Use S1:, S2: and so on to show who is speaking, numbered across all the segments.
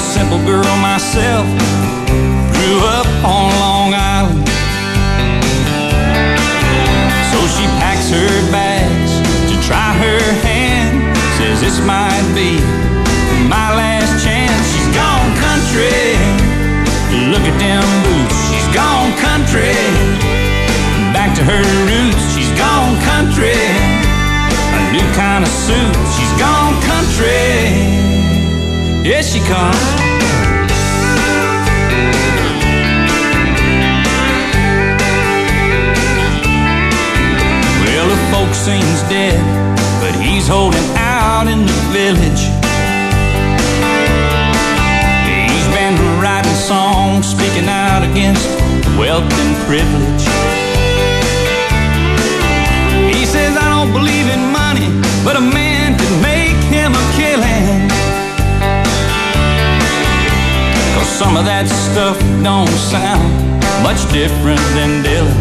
S1: simple girl myself, grew up on Long Island. So she packs her bags to try her hand, says this might be my last chance. She's gone country, look at them boots. She's gone country, back to her roots. She's gone country, a new kind of suit. She's gone country, here she comes. Well, the folk sings dead, but he's holding out in the village. He's been writing songs, speaking out against wealth and privilege. He says, I don't believe in money, but a man could make him a killing. 'Cause some of that stuff don't sound much different than Dylan.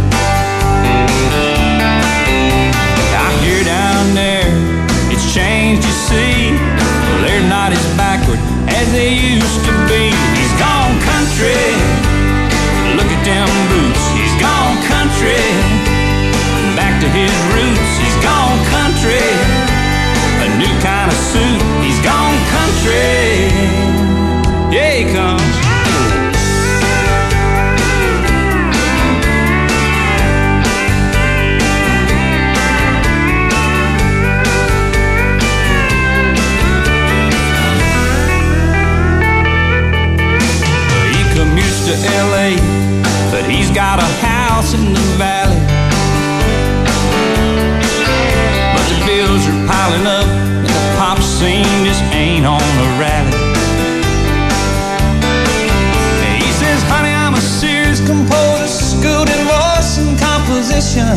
S1: I hear down there, it's changed, you see. Well, they're not as backward as they used to be. He's gone country, look at them boots. He's gone country, back to his roots. He's gone country, a new kind of suit. He's gone country, yeah, he comes. He commutes to LA, but he's got a house in the valley. But the bills are piling up, and the pop scene just ain't on a rally. He says, honey, I'm a serious composer, schooled in voice and composition.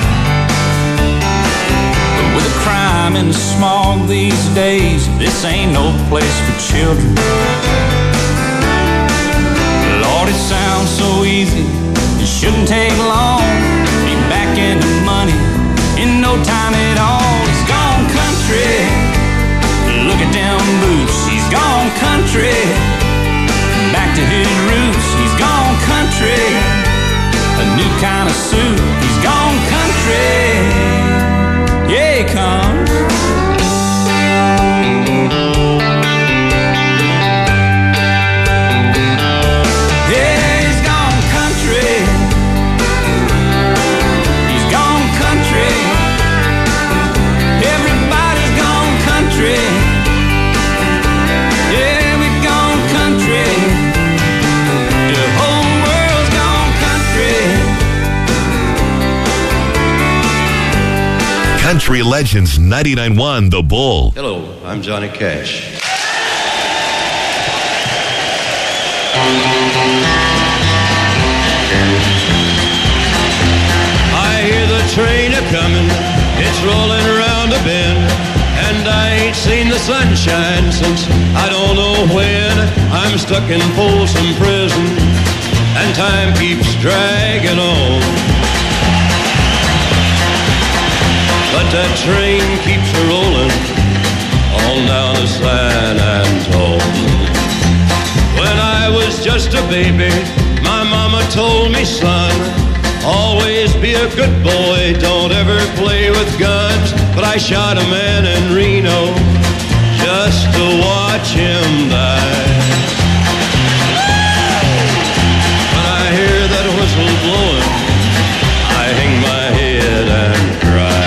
S1: But with the crime and the smog these days, this ain't no place for children. Lord, it sounds so easy, it shouldn't take long. Be back into money in no time at all. He's gone country, look at them boots. He's gone country, back to his roots. He's gone country, a new kind of suit. He's gone country, yeah, he comes.
S2: Country Legends 99.1 The Bull.
S3: Hello, I'm Johnny Cash. I hear the train a-comin', it's rolling around a bend, and I ain't seen the sunshine since I don't know when. I'm stuck in Folsom Prison, and time keeps dragging on. But that train keeps a-rolling on down to San Antone. When I was just a baby, my mama told me, son, always be a good boy, don't ever play with guns. But I shot a man in Reno just to watch him die. When I hear that whistle blowing, I hang my head and cry.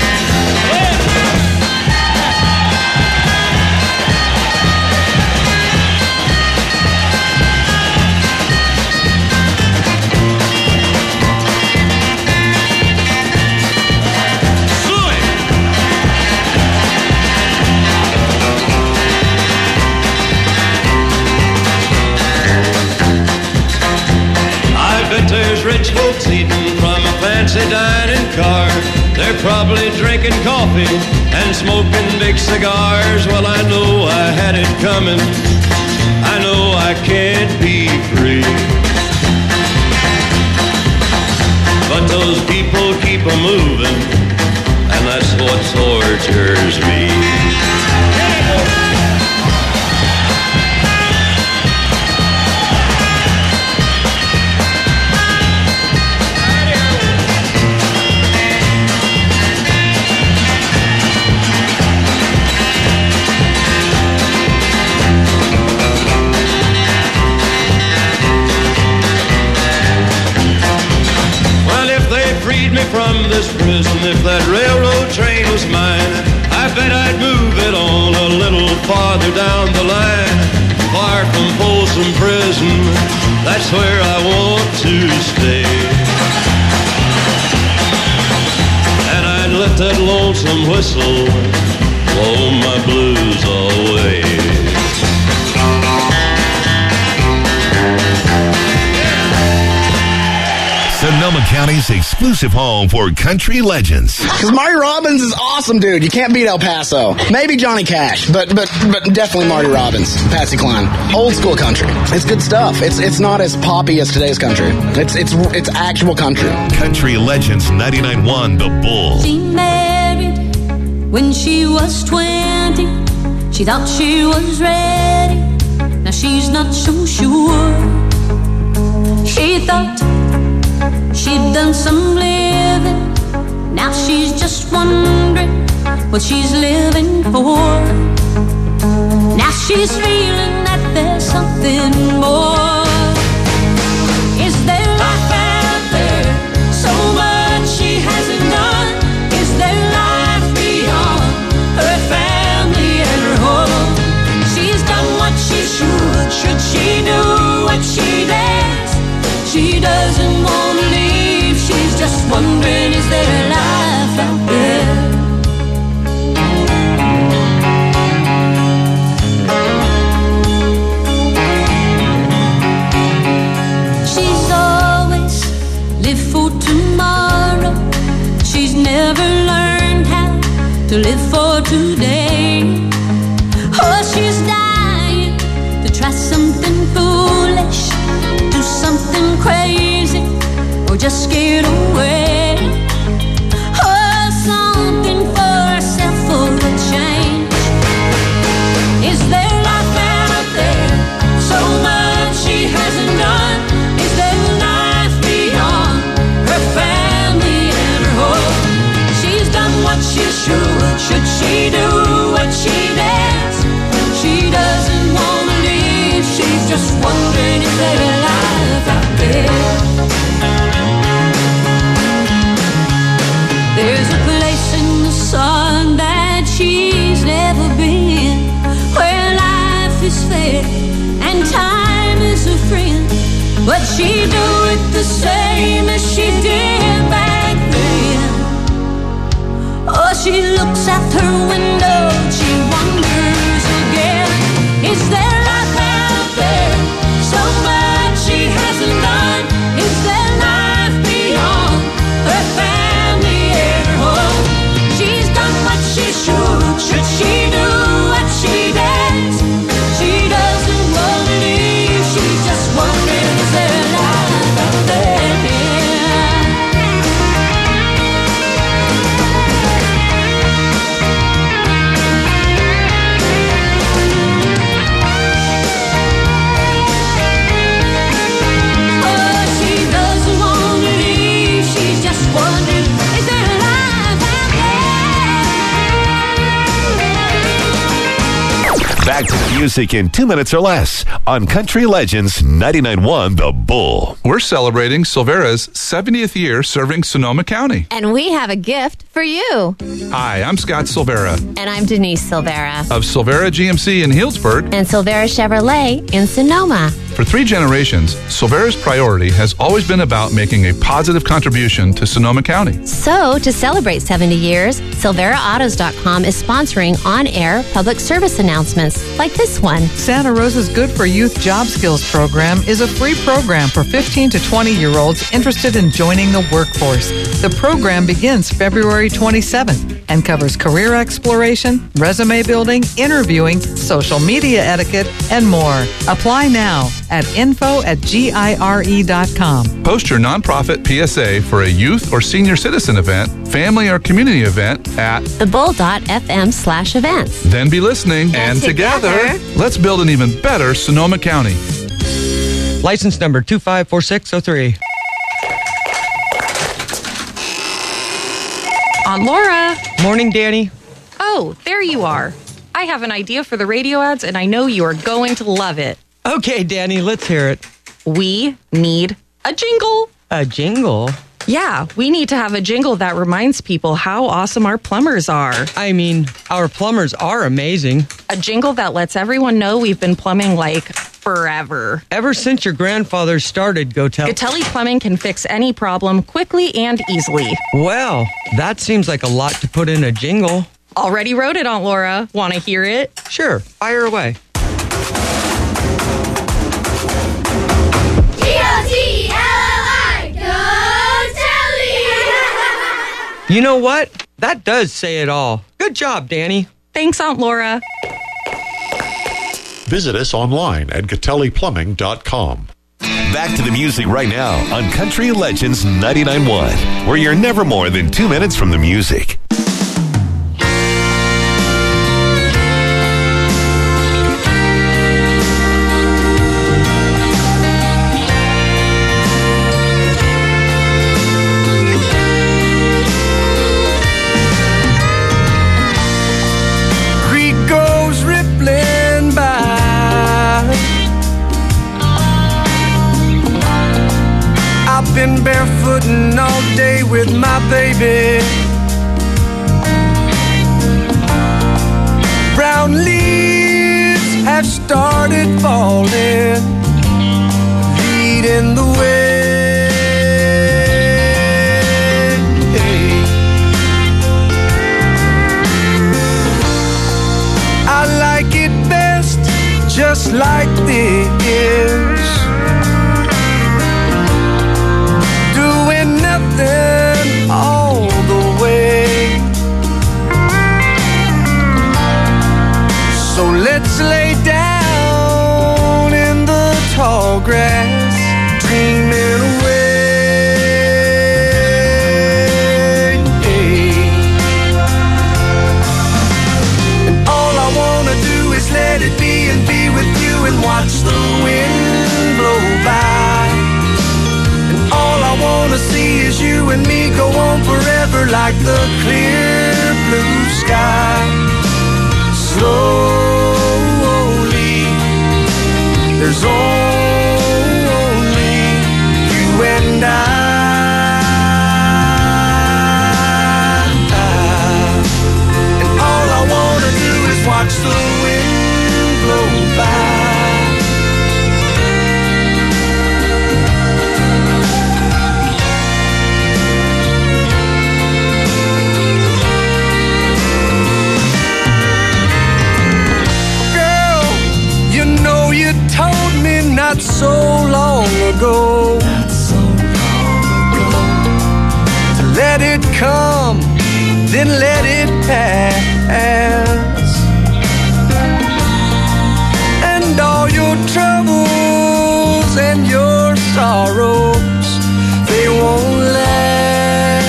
S3: There's rich folks eating from a fancy dining car. They're probably drinking coffee and smoking big cigars. Well, I know I had it coming. I know I can't be free. But those people keep a-moving, and that's what tortures me. that's where I want to stay. And I'd let that lonesome whistle blow my blues away.
S2: Sonoma County's exclusive home for country legends.
S4: Because Marty Robbins is awesome, dude. You can't beat El Paso. Maybe Johnny Cash, but definitely Marty Robbins, Patsy Cline. Old school country. It's good stuff. It's not as poppy as today's country. It's actual country.
S2: Country Legends 99.1 The Bull.
S5: She married when she was 20. She thought she was ready. Now she's not so sure. She thought she'd done some living. Now she's just wondering what she's living for. Now she's feeling that there's something more. Is there life out there? So much she hasn't done. Is there life beyond her family and her home? She's done what she should. Should she do what she does? She doesn't want to leave. She's just wondering, is there life out there? She's always lived for tomorrow. She's never learned how to live for today. Oh, she's dying to try something foolish, do something crazy, or just scared away. Oh, something for herself for a change. Is there life out there? So much she hasn't done. Is there life beyond her family and her home? She's done what she should. Should she do what she does? She doesn't want to leave. She's just wondering, is there life out there? There's a place in the sun that she's never been, where life is fair and time is a friend. But she do it the same as she did back then. Oh, she looks out her window, she wonders again, is there life out there? So much she hasn't done. Is there life beyond her family and her home? She's done what she should. Should she do what she does? She doesn't want to leave. She's just wondering, is there life out there?
S2: Back to the music in 2 minutes or less on Country Legends 99.1 The Bull.
S6: We're celebrating Silvera's 70th year serving Sonoma County.
S7: And we have a gift for you.
S6: Hi, I'm Scott Silvera
S7: And I'm Denise Silvera.
S6: of Silvera GMC in Healdsburg.
S7: And Silvera Chevrolet in Sonoma.
S6: For 3 generations, Silvera's priority has always been about making a positive contribution to Sonoma County.
S7: So, to celebrate 70 years, SilveraAutos.com is sponsoring on-air public service announcements like this one.
S8: Santa Rosa's Good for Youth Job Skills program is a free program for 15 to 20-year-olds interested in joining the workforce. The program begins February 27th and covers career exploration, resume building, interviewing, social media etiquette, and more. Apply now at info@gire.com.
S6: Post your nonprofit PSA for a youth or senior citizen event, family or community event at
S7: thebull.fm/events.
S6: Then be listening, and together, let's build an even better Sonoma County.
S9: License number 254603.
S10: Aunt Laura.
S9: Morning, Danny.
S10: Oh, there you are. I have an idea for the radio ads, and I know you are going to love it.
S9: Okay, Danny, let's hear it.
S10: We need a jingle.
S9: A jingle?
S10: Yeah, we need to have a jingle that reminds people how awesome our plumbers are.
S9: I mean, our plumbers are amazing.
S10: A jingle that lets everyone know we've been plumbing like forever.
S9: Ever since your grandfather started Gotelli.
S10: Gotelli Plumbing can fix any problem quickly and easily.
S9: Well, that seems like a lot to put in a jingle.
S10: Already wrote it, Aunt Laura. Want to hear it?
S9: Sure, fire away. You know what? That does say it all. Good job, Danny.
S10: Thanks, Aunt Laura.
S11: Visit us online at GotelliPlumbing.com.
S2: Back to the music right now on Country Legends 99.1, where you're never more than 2 minutes from the music.
S12: Been barefooting all day with my baby. Brown leaves have started falling, leading the way. I like it best just like this. Nothing all the way. So let's lay down in the tall grass, dreaming away. And all I wanna do is let it be and be with you and watch the wind blow by. All I wanna see is you and me go on forever like the clear blue sky. Slowly, there's only you and I. And all I wanna do is watch the wind blow by. You told me not so long ago, to let it come, then let it pass. And all your troubles and your sorrows, they won't last.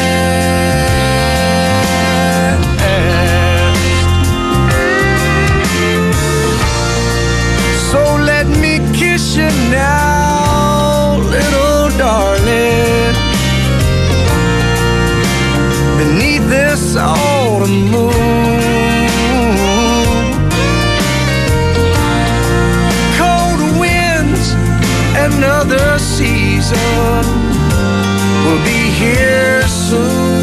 S12: Let me kiss you now, little darling, beneath this autumn moon. Cold winds, another season will be here soon.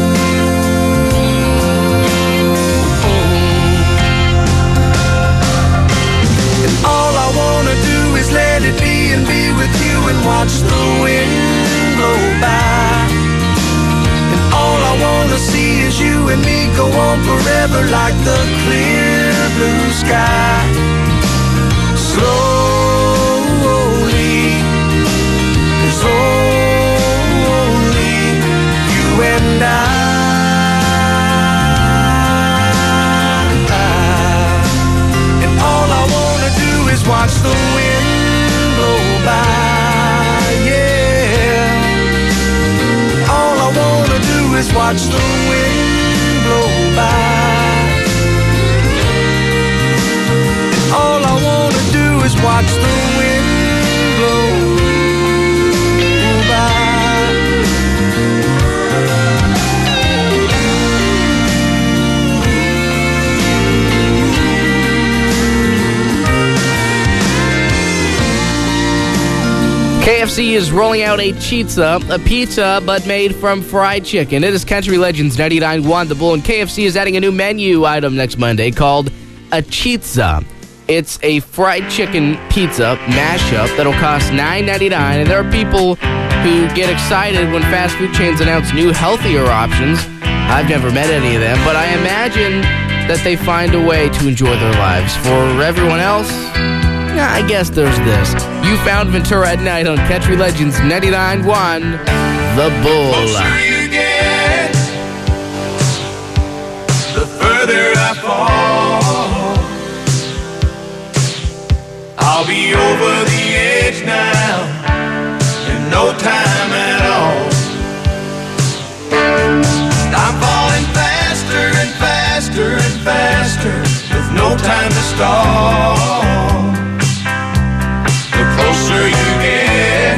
S12: Let it be and be with you and watch the wind blow by. And all I wanna see is you and me go on forever like the clear blue sky. Slowly, there's only you and I. And all I wanna do is watch the wind by, yeah. All I wanna do is watch the wind blow by. All I wanna do is watch the wind blow by.
S13: KFC is rolling out a pizza, but made from fried chicken. It is Country Legends 99.1 The Bull, and KFC is adding a new menu item next Monday called a Chizza. It's a fried chicken pizza mashup that'll cost $9.99, and there are people who get excited when fast food chains announce new, healthier options. I've never met any of them, but I imagine that they find a way to enjoy their lives. For everyone else, yeah, I guess there's this. You found Ventura at Night on Country Legends 99.1, The Bull.
S12: The closer you get, the further I fall. I'll be over the edge now in no time at all. I'm falling faster and faster and faster with no time to stall. The closer you get,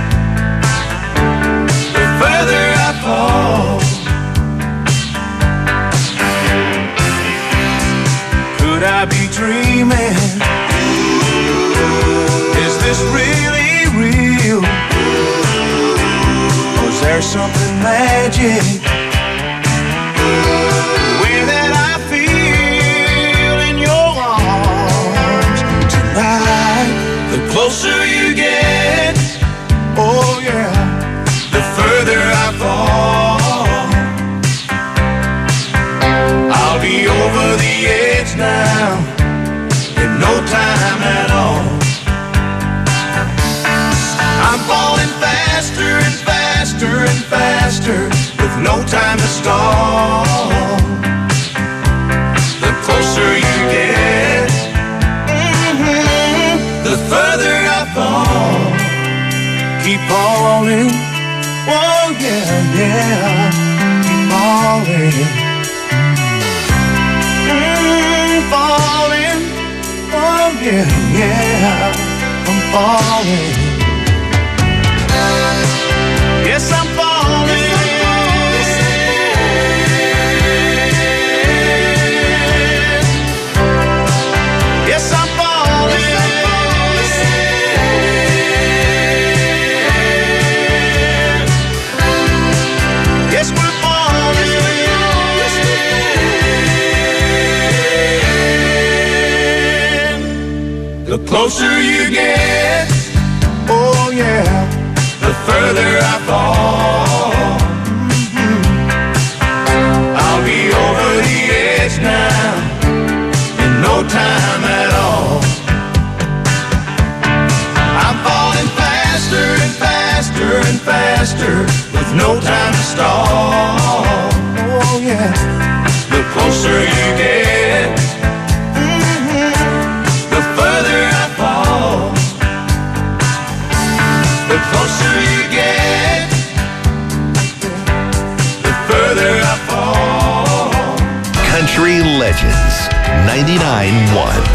S12: the further I fall. Could I be dreaming? Is this really real? Or is there something magic? The way that I feel in your arms tonight. The closer you get, oh yeah, the further I fall. I'll be over the edge now in no time at all. I'm falling faster and faster and faster with no time to stall. The closer you get, the further I fall. Keep falling, oh yeah, yeah. Keep falling, falling, oh yeah, yeah. I'm falling. Yes, I'm falling. Yes, I'm falling. Yes, we're falling. The closer you get, oh yeah, the further I fall. I'll be over the edge now in no time at all. I'm falling faster and faster and faster with no time to stall. Oh yeah, the closer you get, the further I fall. The closer you get, the further I fall.
S2: Country Legends 99.1.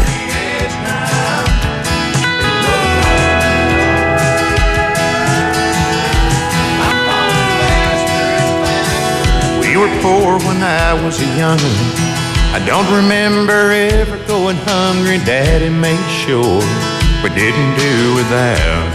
S12: We were poor when I was a young'un. I don't remember ever going hungry. Daddy made sure we didn't do without.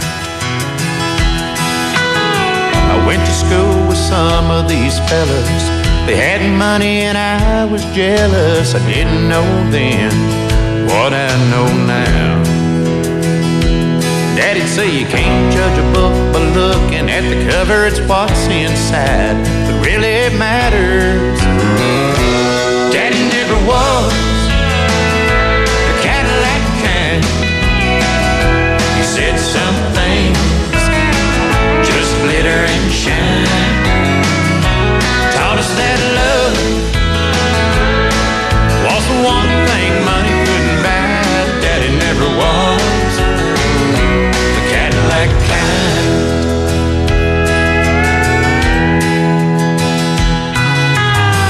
S12: I went to school with some of these fellas. They had money and I was jealous. I didn't know then what I know now. Daddy'd say you can't judge a book by looking at the cover. It's what's inside that really matters. Daddy never was the Cadillac kind. He said some things just glitter and shine. Taught us that love was the one thing money couldn't buy. Daddy never was the Cadillac kind.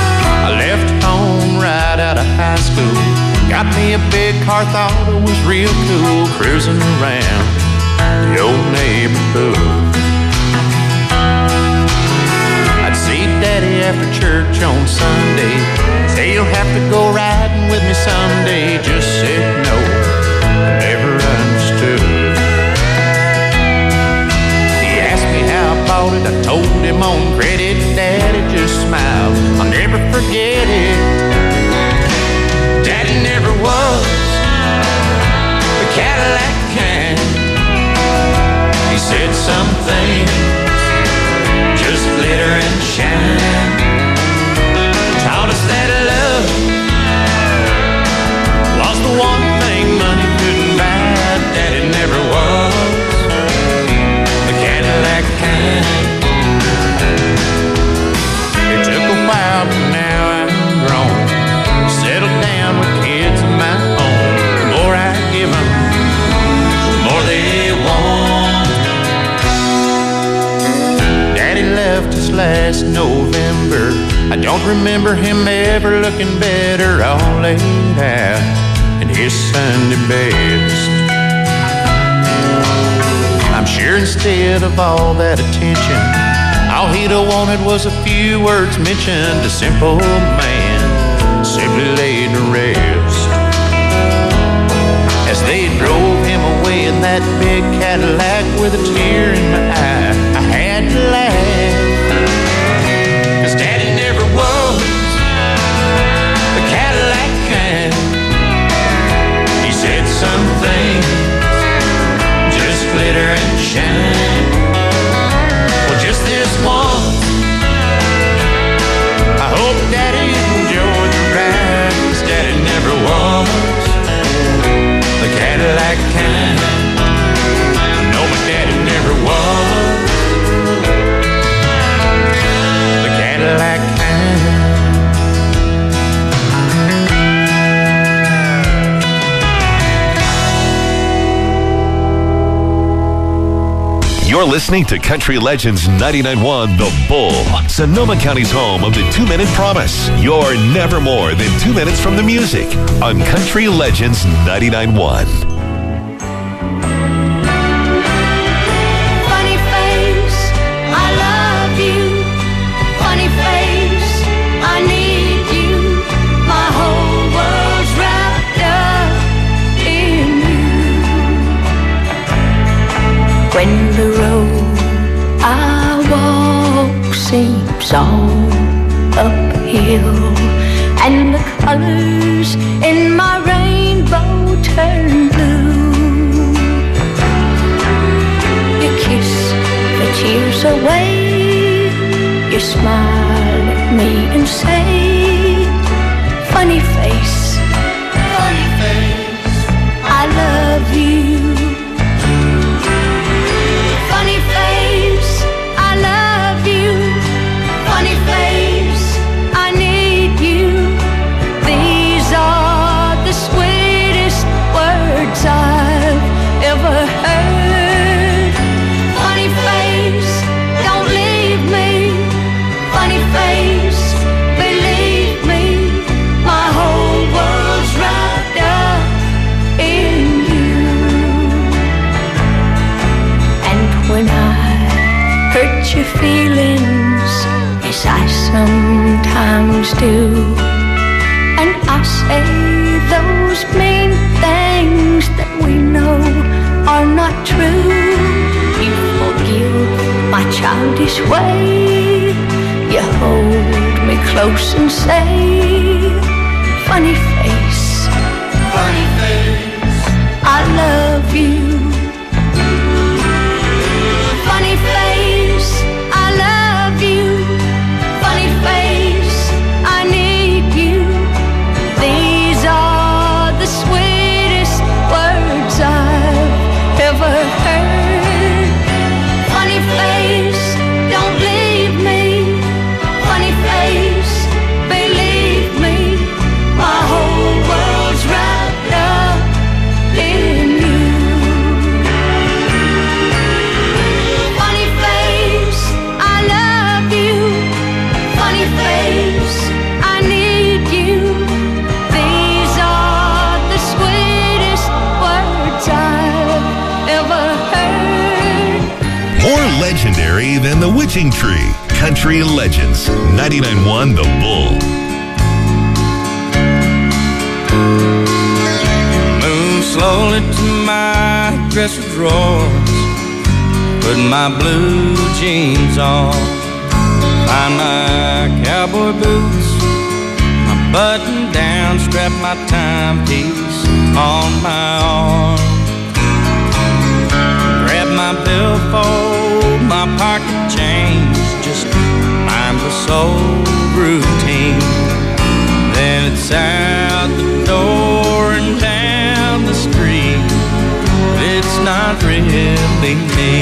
S14: last November. I don't remember him ever looking better, all laid out in his Sunday best. I'm sure instead of all that attention, all he'd have wanted was a few words mentioned. A simple man simply laid to rest. As they drove him away in that big Cadillac with a tear in my eye, I had to laugh. 'Cause Daddy never was the Cadillac kind. He said some things just glitter and shine. Well, just this one, I hope Daddy enjoyed the ride. 'Cause Daddy never was the Cadillac kind. No, my Daddy never was the Cadillac kind.
S2: You're listening to Country Legends 99.1 The Bull, Sonoma County's home of the 2-Minute Promise. You're never more than 2 minutes from the music on Country Legends 99.1.
S5: Funny face, I love you. Funny face, I need you. My whole world's wrapped up in you. When the road I walk seems all uphill, and the colors in my rainbow turn blue, you kiss the tears away, you smile at me and say, funny face, I love you. Funny face, I love you. Funny face, I need you. These are the sweetest words I've ever heard. Funny face, don't leave me. Funny face, believe me. My whole world's wrapped up in you. And when I hurt your feelings, as I sometimes do, and I say those mean things that we know are not true, you forgive my childish way. You hold me close and say, funny face, I love you. Funny face, I love you. Funny face, I need you. These are the sweetest words I've ever heard. Funny face, don't leave me. Funny face, believe me. My whole world's wrapped up in you. Funny face, I love you. Funny face, I need you. These are the sweetest words I've ever heard.
S2: More legendary than the Witching Tree. Country Legends 99.1 The Bull.
S1: Move slowly to my dresser drawers, put my blue jeans on, find my cowboy boots, my button down, strap my timepiece on my arm, grab my billfold, my pocket change, just mindless old routine. Then it's out the door and down the street. It's not really me.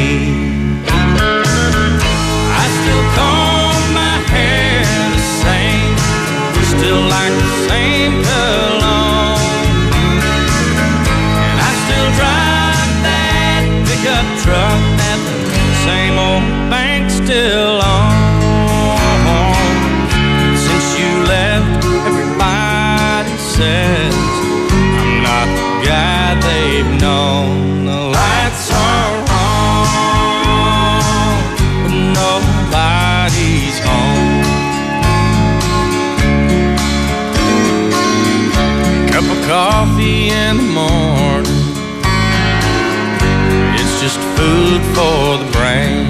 S1: I still comb my hair the same, still like the same cologne, and I still drive that pickup truck that the same old bank's still on. good for the brain.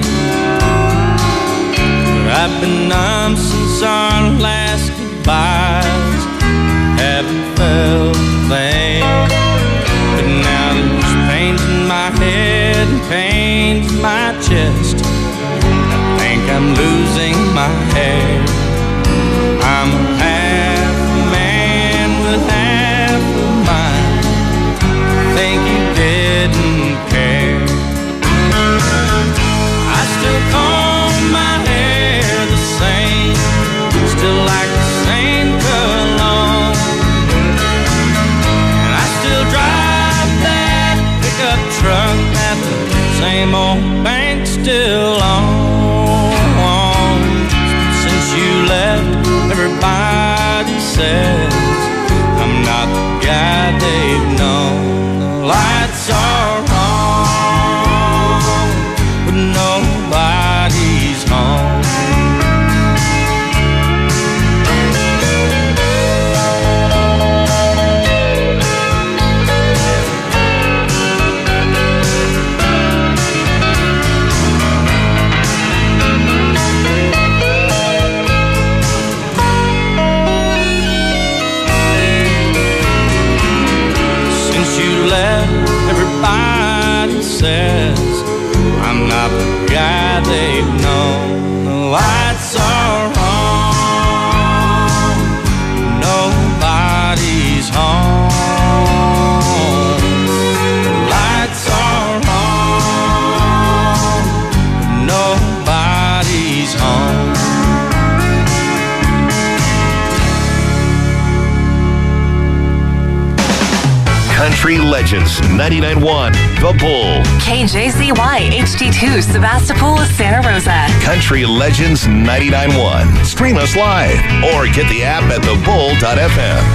S1: But I've been numb since our last goodbyes. Haven't felt a thing. But now there's pains in my head and pains in my chest. I think I'm losing my hair. I'm half a man with half a mind. I think you didn't care. I still comb my hair the same, still like the same cologne, and I still drive that pickup truck that the same old bank still owns. Since you left, everybody says I'm not the guy they've known. The lights are on, but nobody's home. Everybody says I'm not the guy they've known. The lights are on, nobody's home. The lights are on, nobody's home.
S2: Country Legends 99.1 The Bull.
S15: KJZY HD2 Sebastopol, Santa Rosa.
S2: Country Legends 99.1. Stream us live or get the app at thebull.fm.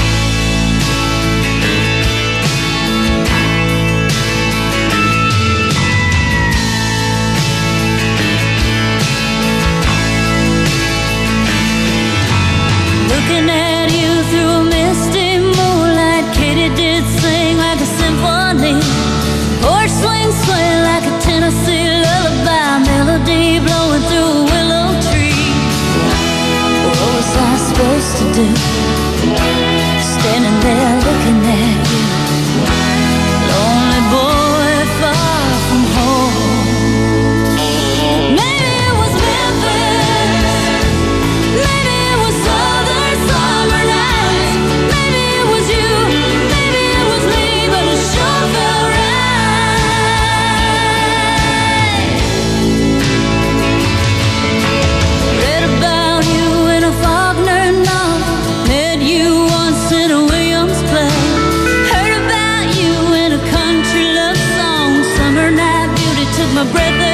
S5: Looking at you through a misty moonlight, Katie did sing like a symphony. Porch swing sway like a Tennessee lullaby, melody blowing through a willow tree. What was I supposed to do? Standing there looking at you, lonely boy far from home. Maybe it was Memphis, maybe it was southern summer nights, maybe it was you, maybe it was me, but it sure felt right. Read about you in a Faulkner novel, met you once in a Williams play, heard about you in a country love song. Summer night beauty took my breath away.